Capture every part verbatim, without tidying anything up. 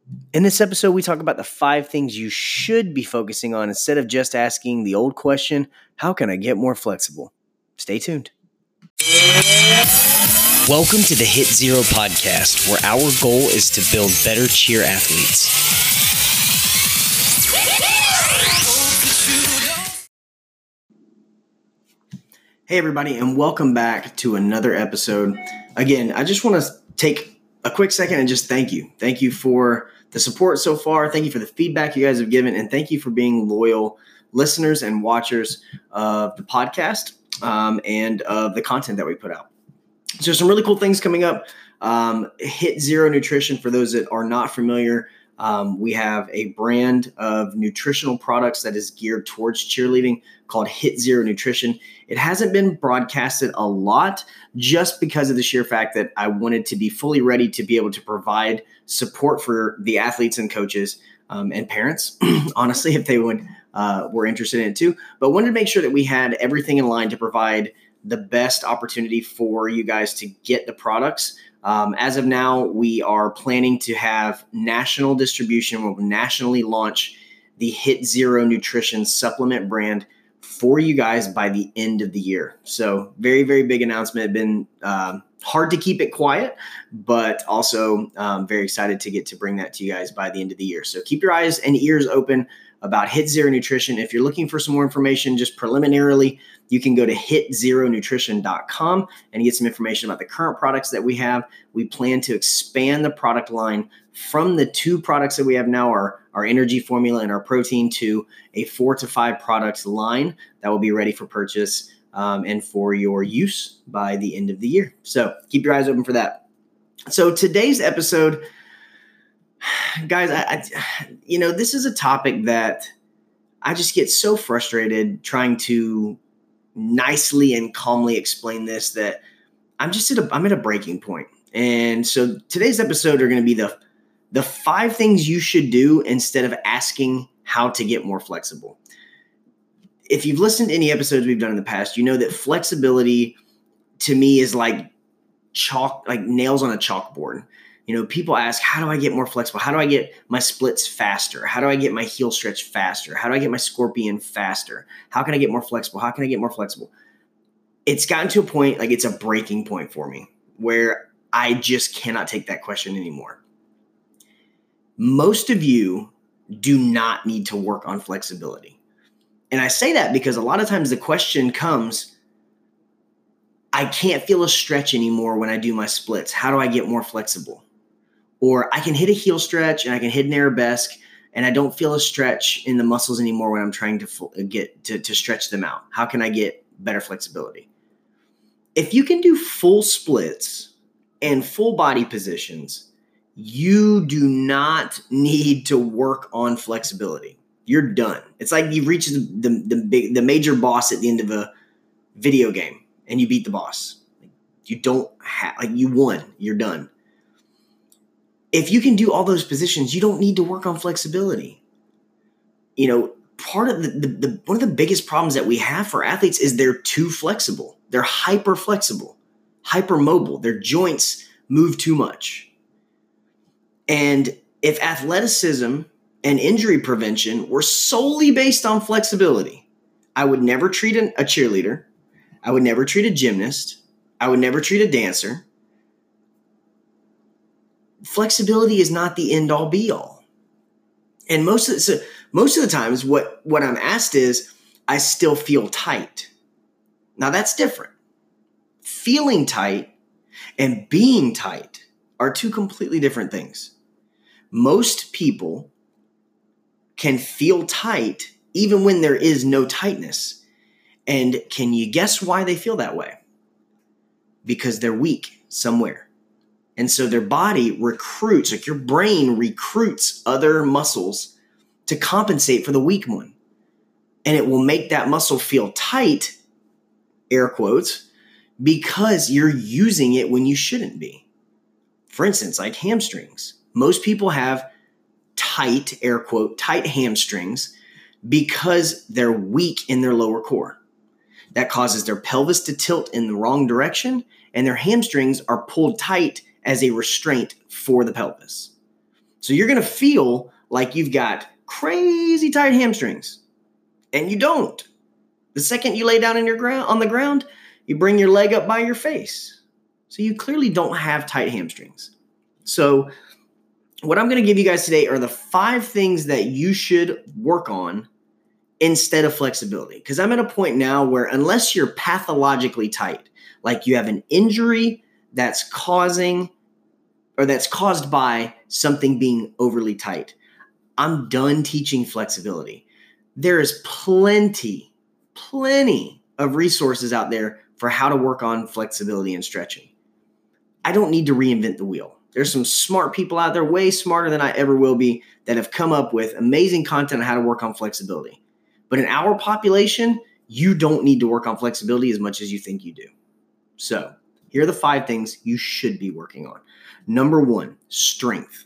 In this episode, we talk about the five things you should be focusing on instead of just asking the old question, how can I get more flexible? Stay tuned. Welcome to the Hit Zero podcast, where our goal is to build better cheer athletes. Hey, everybody, and welcome back to another episode. Again, I just want to take a quick second and just thank you. Thank you for the support so far. Thank you for the feedback you guys have given, and thank you for being loyal listeners and watchers of the podcast um, and of the content that we put out. So some really cool things coming up. Um, Hit Zero Nutrition, for those that are not familiar, um, we have a brand of nutritional products that is geared towards cheerleading called Hit Zero Nutrition. It hasn't been broadcasted a lot just because of the sheer fact that I wanted to be fully ready to be able to provide support for the athletes and coaches um, and parents, honestly, if they would uh, were interested in it too. But wanted to make sure that we had everything in line to provide the best opportunity for you guys to get the products. Um, as of now, we are planning to have national distribution. We'll nationally launch the Hit Zero Nutrition supplement brand for you guys by the end of the year. So very, very big announcement. It's been um, hard to keep it quiet, but also um, very excited to get to bring that to you guys by the end of the year. So keep your eyes and ears open about Hit Zero Nutrition. If you're looking for some more information, just preliminarily, you can go to hit zero nutrition dot com and get some information about the current products that we have. We plan to expand the product line from the two products that we have now, our, our energy formula and our protein, to a four to five product line that will be ready for purchase um, and for your use by the end of the year. So keep your eyes open for that. So today's episode, guys, I, I, you know, this is a topic that I just get so frustrated trying to nicely and calmly explain this that I'm just at a, I'm at a breaking point. And so today's episode are going to be the, the five things you should do instead of asking how to get more flexible. If you've listened to any episodes we've done in the past, you know that flexibility to me is like chalk, like nails on a chalkboard. You know, people ask, how do I get more flexible? How do I get my splits faster? How do I get my heel stretch faster? How do I get my scorpion faster? How can I get more flexible? How can I get more flexible? It's gotten to a point, like it's a breaking point for me, where I just cannot take that question anymore. Most of you do not need to work on flexibility. And I say that because a lot of times the question comes, I can't feel a stretch anymore when I do my splits. How do I get more flexible? Or I can hit a heel stretch and I can hit an arabesque and I don't feel a stretch in the muscles anymore when I'm trying to get to, to stretch them out. How can I get better flexibility? If you can do full splits and full body positions, you do not need to work on flexibility. You're done. It's like you've reached the, the, the, big, the major boss at the end of a video game and you beat the boss. You don't have, like you won, you're done. If you can do all those positions, you don't need to work on flexibility. You know, part of the, the, the one of the biggest problems that we have for athletes is they're too flexible. They're hyper flexible, hyper mobile. Their joints move too much. And if athleticism and injury prevention were solely based on flexibility, I would never treat an, a cheerleader. I would never treat a gymnast. I would never treat a dancer. Flexibility is not the end all be all. And most of the, so most of the times what, what I'm asked is, I still feel tight. Now that's different. Feeling tight and being tight are two completely different things. Most people can feel tight even when there is no tightness. And can you guess why they feel that way? Because they're weak somewhere. And so their body recruits, like your brain recruits other muscles to compensate for the weak one. And it will make that muscle feel tight, air quotes, because you're using it when you shouldn't be. For instance, like hamstrings. Most people have tight, air quote, tight hamstrings because they're weak in their lower core. That causes their pelvis to tilt in the wrong direction, and their hamstrings are pulled tight as a restraint for the pelvis. So you're going to feel like you've got crazy tight hamstrings, and you don't. The second you lay down in your ground on the ground, you bring your leg up by your face. So you clearly don't have tight hamstrings. So what I'm going to give you guys today are the five things that you should work on instead of flexibility. Because I'm at a point now where unless you're pathologically tight, like you have an injury that's causing or that's caused by something being overly tight, I'm done teaching flexibility. There is plenty, plenty of resources out there for how to work on flexibility and stretching. I don't need to reinvent the wheel. There's some smart people out there, way smarter than I ever will be, that have come up with amazing content on how to work on flexibility. But in our population, you don't need to work on flexibility as much as you think you do. So here are the five things you should be working on. Number one, strength.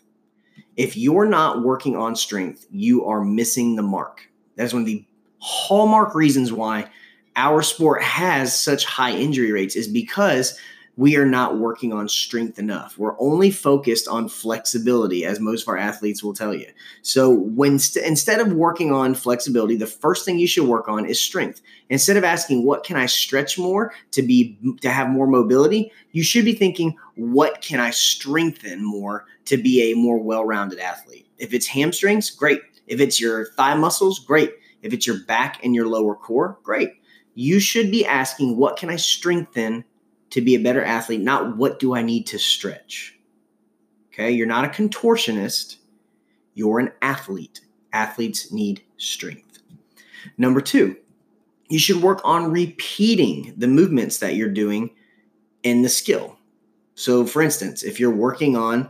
If you're not working on strength, you are missing the mark. That's one of the hallmark reasons why our sport has such high injury rates, is because we are not working on strength enough. We're only focused on flexibility, as most of our athletes will tell you. So when st- instead of working on flexibility, the first thing you should work on is strength. Instead of asking, what can I stretch more to be to have more mobility, you should be thinking, what can I strengthen more to be a more well-rounded athlete? If it's hamstrings, great. If it's your thigh muscles, great. If it's your back and your lower core, great. You should be asking, what can I strengthen to be a better athlete, not what do I need to stretch? Okay, you're not a contortionist. You're an athlete. Athletes need strength. Number two, you should work on repeating the movements that you're doing in the skill. So for instance, if you're working on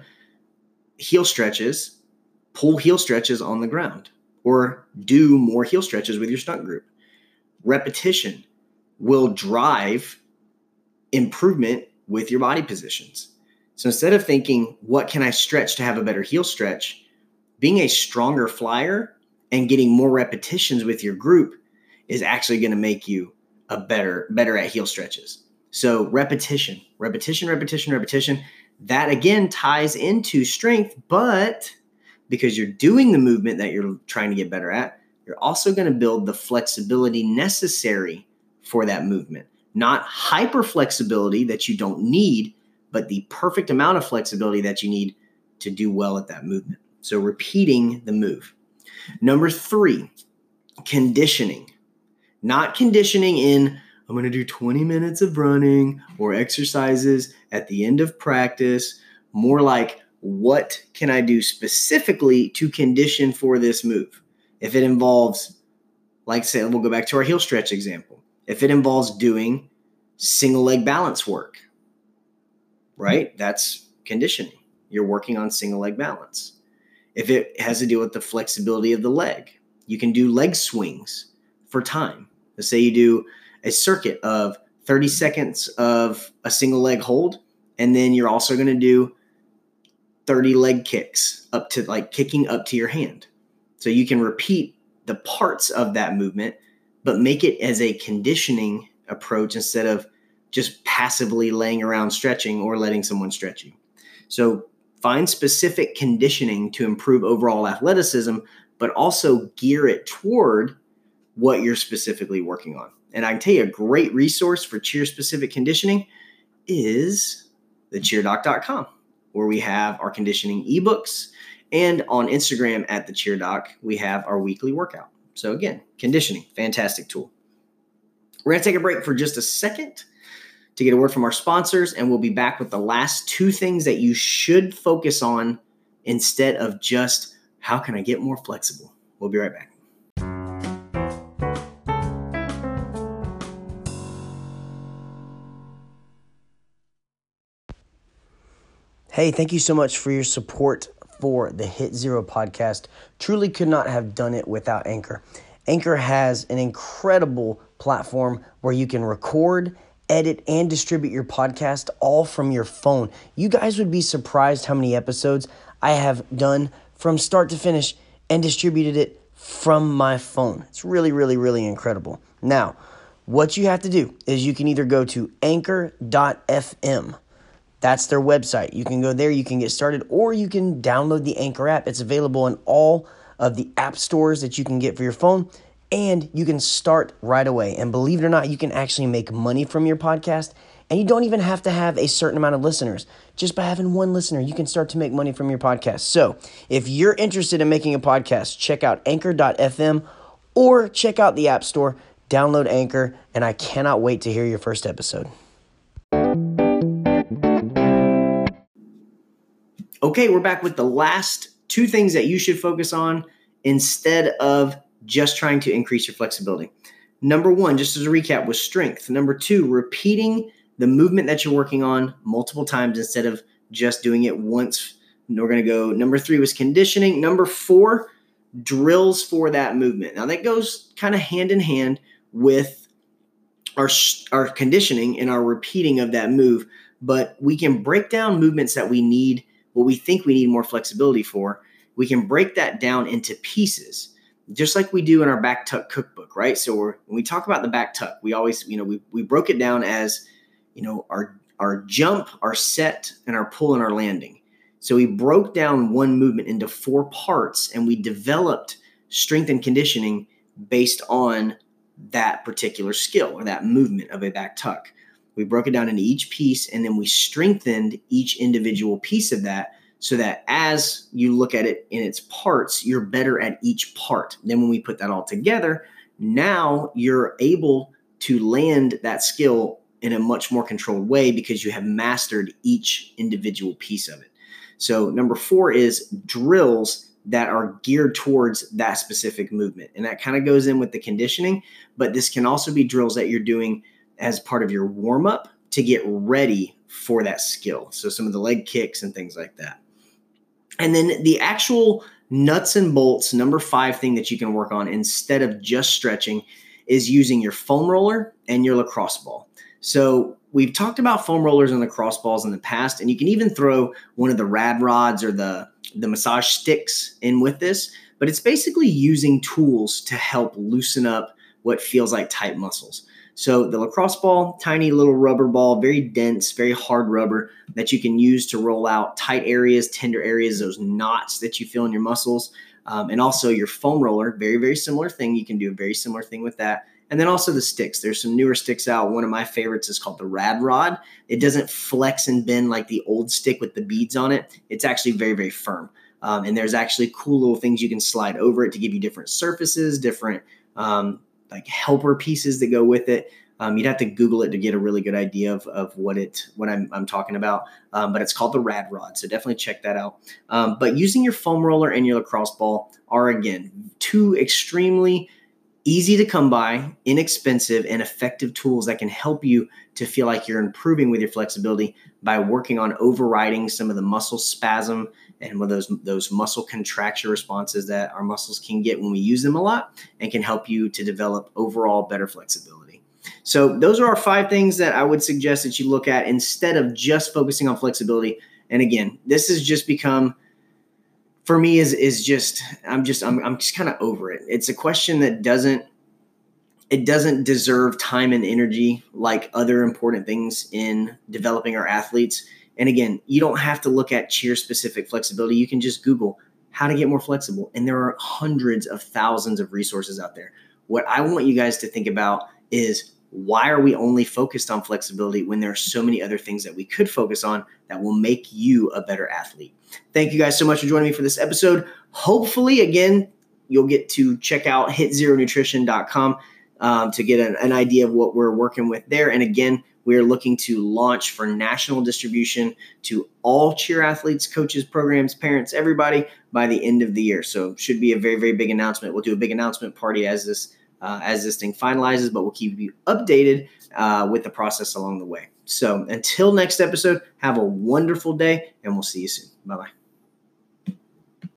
heel stretches, pull heel stretches on the ground, or do more heel stretches with your stunt group. Repetition will drive improvement with your body positions. So instead of thinking, what can I stretch to have a better heel stretch, being a stronger flyer and getting more repetitions with your group is actually going to make you a better, better at heel stretches. So repetition, repetition, repetition, repetition, that again ties into strength, but because you're doing the movement that you're trying to get better at, you're also going to build the flexibility necessary for that movement. Not hyper flexibility that you don't need, but the perfect amount of flexibility that you need to do well at that movement. So repeating the move. Number three, conditioning. Not conditioning in, I'm going to do twenty minutes of running or exercises at the end of practice. More like, what can I do specifically to condition for this move? If it involves, like say, we'll go back to our heel stretch example. If it involves doing single leg balance work, right? That's conditioning. You're working on single leg balance. If it has to do with the flexibility of the leg, you can do leg swings for time. Let's say you do a circuit of thirty seconds of a single leg hold, and then you're also going to do thirty leg kicks up to like kicking up to your hand. So you can repeat the parts of that movement, but make it as a conditioning approach instead of just passively laying around stretching or letting someone stretch you. So find specific conditioning to improve overall athleticism, but also gear it toward what you're specifically working on. And I can tell you a great resource for cheer-specific conditioning is the cheer doc dot com, where we have our conditioning ebooks, and on Instagram at the cheer doc, we have our weekly workout. So again, conditioning, fantastic tool. We're going to take a break for just a second to get a word from our sponsors, and we'll be back with the last two things that you should focus on instead of just, how can I get more flexible? We'll be right back. Hey, thank you so much for your support for the Hit Zero podcast. Truly could not have done it without Anchor. Anchor has an incredible platform where you can record, edit, and distribute your podcast all from your phone. You guys would be surprised how many episodes I have done from start to finish and distributed it from my phone. It's really, really, really incredible. Now, what you have to do is you can either go to anchor dot f m. That's their website. You can go there, you can get started, or you can download the Anchor app. It's available in all of the app stores that you can get for your phone, and you can start right away. And believe it or not, you can actually make money from your podcast, and you don't even have to have a certain amount of listeners. Just by having one listener, you can start to make money from your podcast. So if you're interested in making a podcast, check out anchor dot f m or check out the App Store, download Anchor, and I cannot wait to hear your first episode. Okay, we're back with the last two things that you should focus on instead of just trying to increase your flexibility. Number one, just as a recap, was strength. Number two, repeating the movement that you're working on multiple times instead of just doing it once. We're going to go. Number three was conditioning. Number four, drills for that movement. Now that goes kind of hand in hand with our, our conditioning and our repeating of that move, but we can break down movements that we need, what we think we need more flexibility for. We can break that down into pieces, just like we do in our back tuck cookbook, right? So we're, when we talk about the back tuck, we always, you know, we we broke it down as, you know, our our jump, our set, and our pull and our landing. So we broke down one movement into four parts, and we developed strength and conditioning based on that particular skill or that movement of a back tuck. We broke it down into each piece, and then we strengthened each individual piece of that so that as you look at it in its parts, you're better at each part. Then when we put that all together, now you're able to land that skill in a much more controlled way because you have mastered each individual piece of it. So number four is drills that are geared towards that specific movement. And that kind of goes in with the conditioning, but this can also be drills that you're doing as part of your warm-up to get ready for that skill. So some of the leg kicks and things like that. And then the actual nuts and bolts, number five thing that you can work on instead of just stretching is using your foam roller and your lacrosse ball. So we've talked about foam rollers and lacrosse balls in the past, and you can even throw one of the rad rods or the, the massage sticks in with this, but it's basically using tools to help loosen up what feels like tight muscles. So the lacrosse ball, tiny little rubber ball, very dense, very hard rubber that you can use to roll out tight areas, tender areas, those knots that you feel in your muscles. Um, and also your foam roller, very, very similar thing. You can do a very similar thing with that. And then also the sticks. There's some newer sticks out. One of my favorites is called the Rad Rod. It doesn't flex and bend like the old stick with the beads on it. It's actually very, very firm. Um, and there's actually cool little things you can slide over it to give you different surfaces, different um, like helper pieces that go with it. Um, you'd have to Google it to get a really good idea of, of what it what I'm, I'm talking about. Um, but it's called the Rad Rod, so definitely check that out. Um, but using your foam roller and your lacrosse ball are, again, two extremely easy to come by, inexpensive, and effective tools that can help you to feel like you're improving with your flexibility by working on overriding some of the muscle spasm and with those those muscle contraction responses that our muscles can get when we use them a lot, and can help you to develop overall better flexibility. So those are our five things that I would suggest that you look at instead of just focusing on flexibility. And again, this has just become, for me, is is just I'm just I'm I'm just kind of over it. It's a question that doesn't it doesn't deserve time and energy like other important things in developing our athletes. And again, you don't have to look at cheer specific flexibility. You can just Google how to get more flexible, and there are hundreds of thousands of resources out there. What I want you guys to think about is, why are we only focused on flexibility when there are so many other things that we could focus on that will make you a better athlete? Thank you guys so much for joining me for this episode. Hopefully, again, you'll get to check out hit zero nutrition dot com um, to get an, an idea of what we're working with there. And again, we're looking to launch for national distribution to all cheer athletes, coaches, programs, parents, everybody by the end of the year. So should be a very, very big announcement. We'll do a big announcement party as this Uh, as this thing finalizes, but we'll keep you updated uh, with the process along the way. So until next episode, have a wonderful day, and we'll see you soon. Bye-bye.